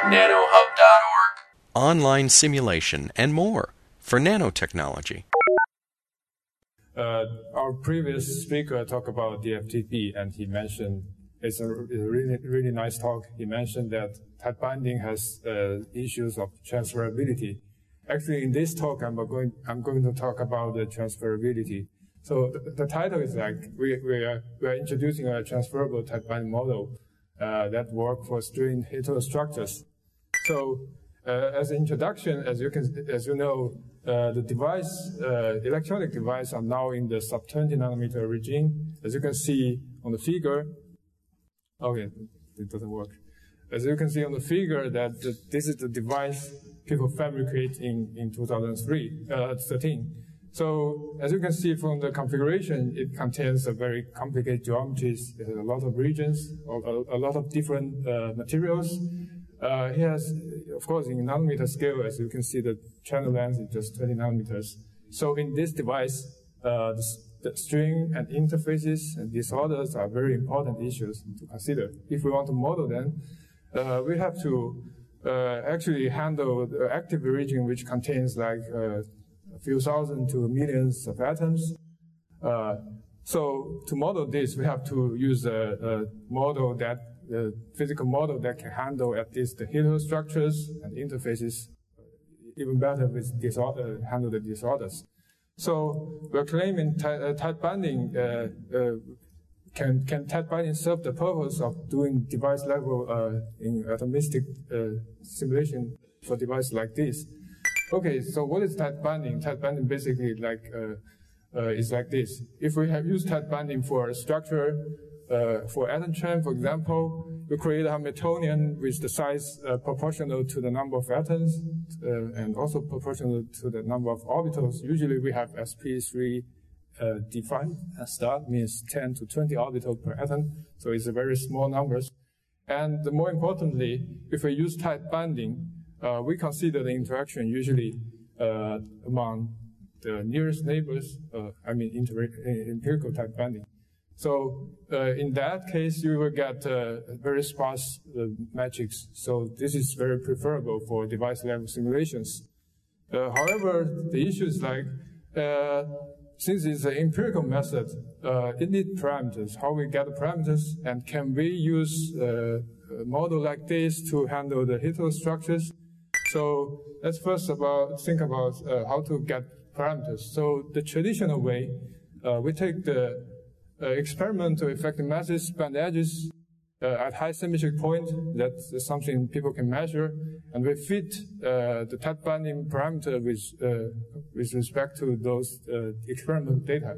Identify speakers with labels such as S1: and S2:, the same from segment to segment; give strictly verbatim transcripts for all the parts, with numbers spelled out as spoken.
S1: nanohub dot org.
S2: Online simulation and more for nanotechnology.
S3: Uh, our previous speaker talked about D F T P, and he mentioned it's a, it's a really, really nice talk. He mentioned that tight binding has uh, issues of transferability. Actually, in this talk, I'm going, I'm going to talk about the transferability. So the, the title is like, we, we, are, we are introducing a transferable tight binding model uh, that works for string heterostructures. So uh, as an introduction, as you, can, as you know, uh, the device, uh, electronic devices are now in the sub twenty nanometer regime. As you can see on the figure, okay, it doesn't work. As you can see on the figure, that the, this is the device people fabricate in, in two thousand thirteen. So as you can see from the configuration, it contains a very complicated geometries. It has a lot of regions, a, a lot of different uh, materials. Uh, it has, of course, in nanometer scale, as you can see, the channel length is just twenty nanometers. So in this device, uh, the, the string and interfaces and disorders are very important issues to consider. If we want to model them, uh, we have to uh, actually handle the active region, which contains like uh, a few thousand to millions of atoms. Uh, so to model this, we have to use a, a model that the physical model that can handle at least the heterostructures and interfaces, even better with disorder, handle the disorders. So we're claiming tight, uh, tight binding uh, uh, can can tight binding serve the purpose of doing device level uh, in atomistic uh, simulation for devices like this. Okay, so what is tight binding? Tight binding basically like uh, uh, is like this. If we have used tight binding for a structure. Uh, for atom chain, for example, we create a Hamiltonian with the size uh, proportional to the number of atoms uh, and also proportional to the number of orbitals. Usually we have S P three uh, defined as star, means ten to twenty orbitals per atom, so it's a very small numbers. And more importantly, if we use tight binding, uh, we consider the interaction usually uh, among the nearest neighbors, uh, I mean empirical tight binding. So uh, in that case, you will get uh, very sparse uh, matrix. So this is very preferable for device level simulations. Uh, however, the issue is like, uh, since it's an empirical method, uh, it needs parameters. How we get the parameters, and can we use uh, a model like this to handle the heterostructures? So let's first about think about uh, how to get parameters. So the traditional way, uh, we take the Uh, experimental effective methods, span edges uh, at high symmetric point. That's something people can measure, and we fit uh, the tight binding parameter with uh, with respect to those uh, experimental data.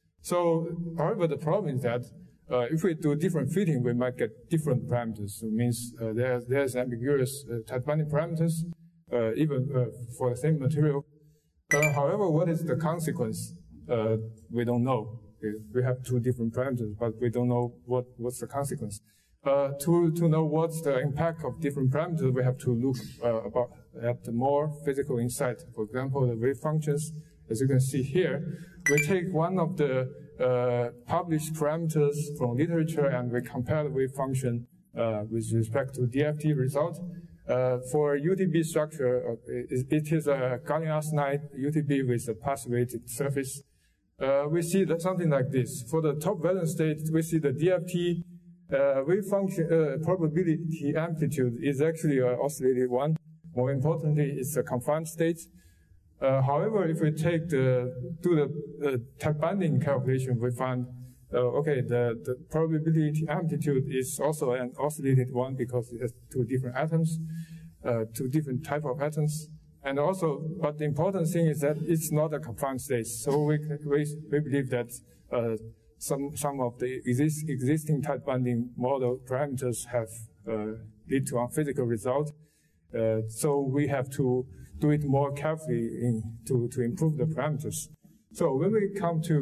S3: So, however, the problem is that uh, if we do different fitting, we might get different parameters. So it means uh, there's there's ambiguous uh, tight binding parameters uh, even uh, for the same material. Uh, however, what is the consequence? Uh, we don't know. We have two different parameters, but we don't know what, what's the consequence. Uh, to, to know what's the impact of different parameters, we have to look uh, about, at the more physical insight. For example, the wave functions, as you can see here, we take one of the uh, published parameters from literature and we compare the wave function uh, with respect to D F T result. Uh, for U T B structure, uh, it, it is a gallium arsenide U T B with a passivated surface. Uh, we see that something like this. For the top valence state, we see the D F T uh, wave function uh, probability amplitude is actually an oscillated one. More importantly, it's a confined state. Uh, however, if we take the do the uh, tight binding calculation, we find uh, okay the, the probability amplitude is also an oscillated one because it has two different atoms, uh, two different type of atoms. And also, but the important thing is that it's not a confined state. So we we, we believe that uh, some some of the exist, existing tight binding model parameters have uh, lead to unphysical result. Uh, so we have to do it more carefully in, to to improve the parameters. So when we come to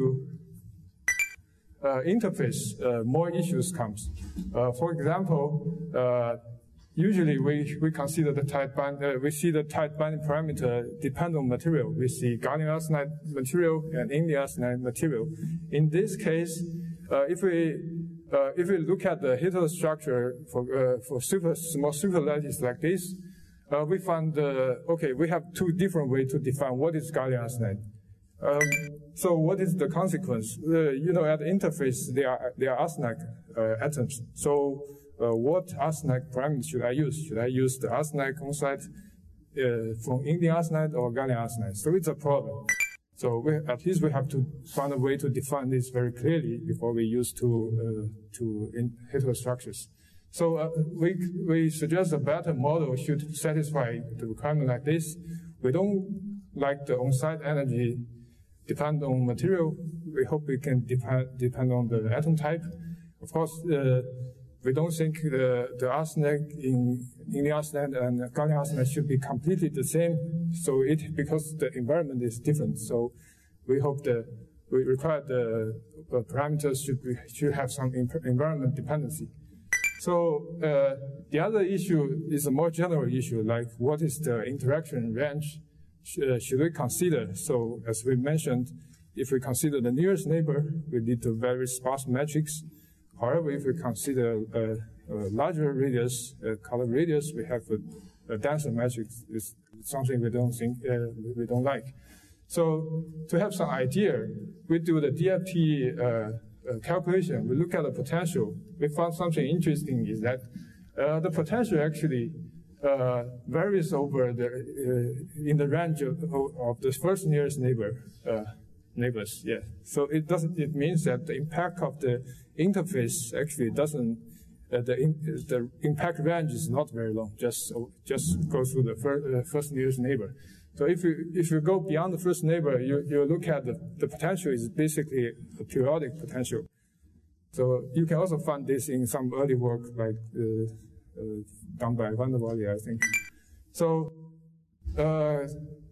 S3: uh, interface, uh, more issues comes. Uh, for example. Uh, Usually, we, we consider the tight bind, uh, we see the tight binding parameter depend on material. We see gallium arsenide material and indium arsenide material. In this case, uh, if we uh, if we look at the heterostructure for, uh, for super, small superlattices like this, uh, we find, uh, okay, we have two different ways to define what is gallium arsenide. Um, so what is the consequence? Uh, you know, at the interface, there are, there are arsenic uh, atoms. So uh, what arsenic parameter should I use? Should I use the arsenic oxide uh, from indium arsenide or gallium arsenide? So it's a problem. So we, at least we have to find a way to define this very clearly before we use two, uh, two in heterostructures. So uh, we, we suggest a better model should satisfy the requirement like this. We don't like the on-site energy depend on material. We hope we can depend, depend on the atom type. Of course, uh, we don't think the, the arsenic in, in the arsenide and gallium arsenide should be completely the same. So it, because the environment is different. So we hope that we require the uh, parameters should be, should have some environment dependency. So uh, the other issue is a more general issue, like what is the interaction range sh should we consider? So as we mentioned, if we consider the nearest neighbor, we need a very sparse matrix. However, if we consider a, a larger radius, a color radius, we have a, a denser matrix. It's something we don't think uh, we don't like. So to have some idea, we do the D F T uh, uh, calculation. We look at the potential. We found something interesting is that uh, the potential actually uh, varies over the uh, in the range of, of the first nearest neighbor uh, neighbors. Yeah. So it doesn't. It means that the impact of the interface actually doesn't. Uh, the in, the impact range is not very long. Just just go through the fir uh, first nearest neighbor. So if you if you go beyond the first neighbor, you you look at the the potential is basically a periodic potential. So you can also find this in some early work like uh, uh, done by Van der Walle, I think. So. Uh,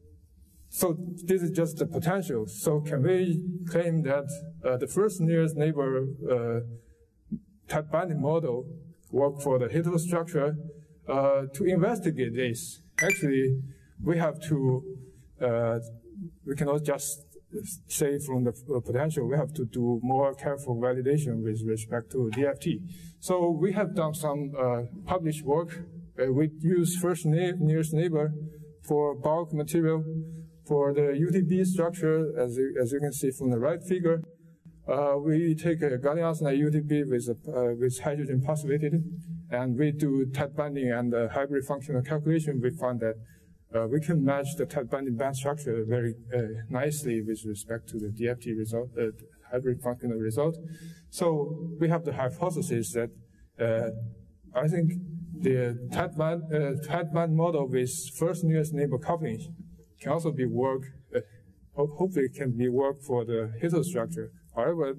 S3: So this is just the potential. So can we claim that uh, the first nearest neighbor uh, type binding model work for the heterostructure? Uh, to investigate this, actually, we have to, uh, we cannot just say from the potential, we have to do more careful validation with respect to D F T. So we have done some uh, published work. Uh, we use first ne nearest neighbor for bulk material. For the U T B structure, as you, as you can see from the right figure, uh, we take a gallium arsenide U T B with, a, uh, with hydrogen posivated, and we do tight binding and uh, hybrid functional calculation. We found that uh, we can match the tight binding band structure very uh, nicely with respect to the D F T result, uh, hybrid functional result. So we have the hypothesis that uh, I think the tight band, uh, tight band model with first nearest neighbor coupling can also be work, uh, hopefully can be work for the heterostructure. However,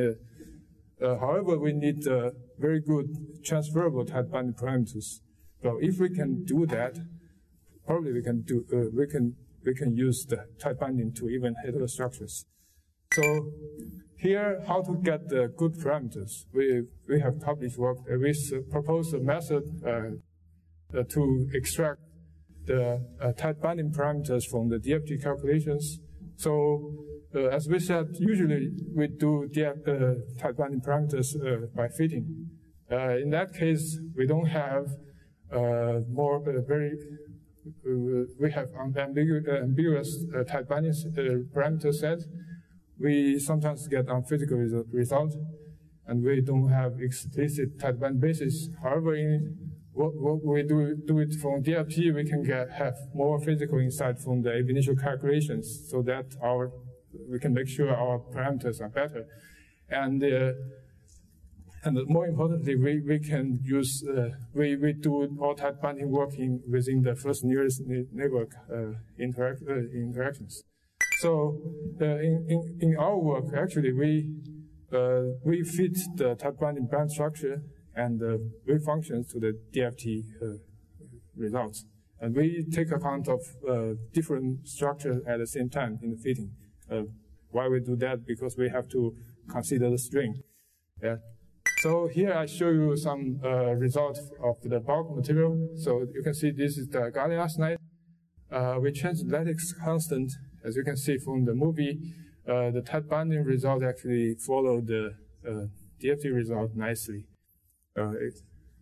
S3: uh, uh, however, we need uh, very good transferable tight binding parameters. So if we can do that, probably we can do, uh, we can we can use the tight binding to even heterostructures. So here, how to get the good parameters? We we have published work. Uh, we propose a method uh, uh, to extract the uh, tight binding parameters from the D F T calculations. So, uh, as we said, usually we do D F, uh, tight binding parameters uh, by fitting. Uh, in that case, we don't have uh, more uh, very, uh, we have ambiguous, uh, ambiguous uh, tight binding uh, parameter set. We sometimes get unphysical result, result, and we don't have explicit tight binding basis. However, in What, what we do, do it from D F T, we can get, have more physical insight from the ab initio calculations so that our, we can make sure our parameters are better. And, uh, and more importantly, we, we can use, uh, we, we do all tight binding working within the first nearest neighbor uh, interact, uh, interactions. So uh, in, in, in our work, actually, we, uh, we fit the tight binding band structure and the wave functions to the D F T uh, results. And we take account of uh, different structures at the same time in the fitting. Uh, why we do that? Because we have to consider the string. Yeah. So here I show you some uh, results of the bulk material. So you can see this is the gallium arsenide. Uh, we change the lattice constant. As you can see from the movie, uh, the tight binding result actually follow the uh, D F T result nicely. Uh, it,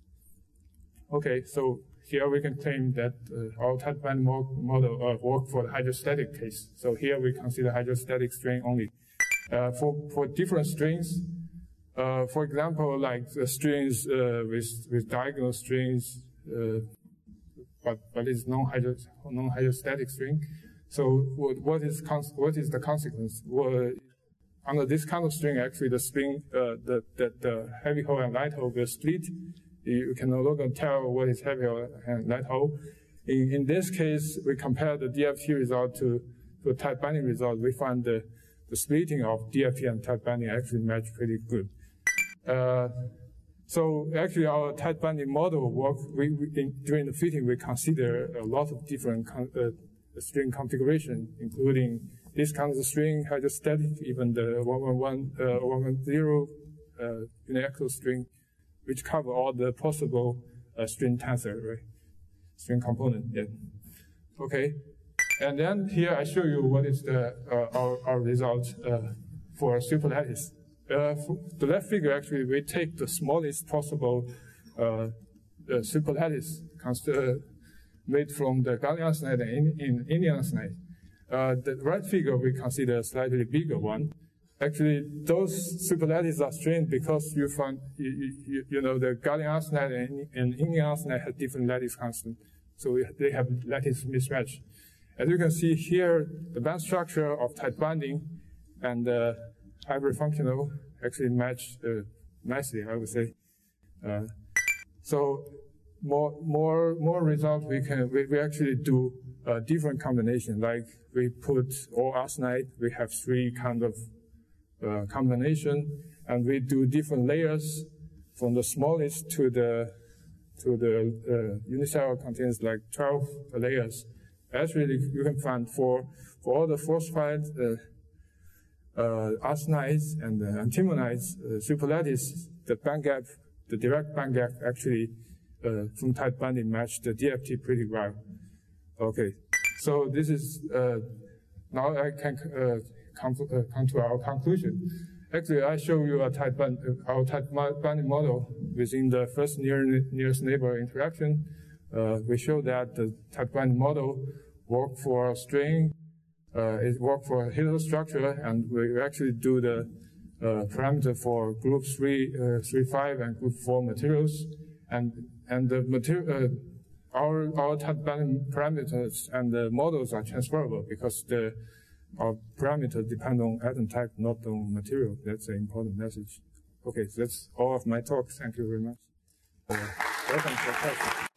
S3: okay, so here we can claim that uh, our tight binding mo model uh, work for the hydrostatic case. So here we consider hydrostatic string only. Uh, for, for different strings, uh, for example, like the strings uh, with, with diagonal strings, uh, but, but it's non-hydro, non-hydrostatic string. So what, what, is what is the consequence? Well, under this kind of string, actually the string, uh, the, the, the heavy hole and light hole will split. You can no longer tell what is heavy hole and light hole. In, in this case, we compare the D F T result to, to a tight binding result. We find the, the splitting of D F T and tight binding actually match pretty good. Uh, so actually our tight binding model work, we, we in, during the fitting, we consider a lot of different con, uh, string configuration, including this kind of string, hydrostatic, even the one one one, uh, one one zero uh, uniaxial string, which cover all the possible uh, string tensor, right? String component, yeah. Okay. And then here I show you what is the uh, our, our result uh, for superlattice. Uh, for the left figure, actually, we take the smallest possible uh, uh, superlattice uh, made from the gallium arsenide and in, in indium arsenide. Uh, the right figure we consider a slightly bigger one. Actually, those superlattices are strange because you find, you, you, you know, the gallium arsenide and, and indium arsenide have different lattice constant. So they have lattice mismatch. As you can see here, the band structure of tight binding and uh, hybrid functional actually match uh, nicely, I would say. Uh, so more, more, more results we can, we, we actually do a different combination. Like we put all arsenide, we have three kind of uh, combination, and we do different layers from the smallest to the to the uh, unicellular contains like twelve layers. Actually, you can find for for all the phosphide, uh, uh, arsenides, and uh, antimonides, uh, superlattice, the band gap, the direct band gap actually uh, from tight binding match the D F T pretty well. Okay, so this is uh, now I can uh, come, to, uh, come to our conclusion. Actually, I show you a tight band, uh, our tight binding model within the first near, nearest neighbor interaction. Uh, we show that the tight binding model work for string, uh, it work for heterostructure, and we actually do the uh, parameter for group three, uh, three, five, and group four materials, and and the material. Uh, Our, our tight binding parameters and the models are transferable because the, our parameters depend on atom type, not on material. That's an important message. Okay, so that's all of my talk. Thank you very much. Uh, welcome to the question.